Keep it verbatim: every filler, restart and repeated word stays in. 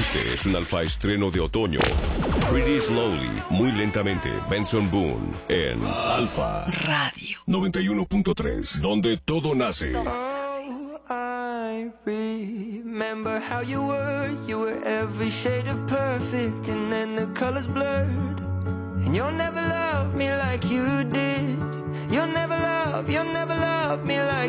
Este es un alfa estreno de otoño. Pretty Slowly, muy lentamente, Benson Boone, en Alfa Radio noventa y uno punto tres, donde todo nace. Oh, I remember how you were. You were every shade of perfect, and then the colors blurred. And you'll never love me like you did. You'll never love, you'll never love me like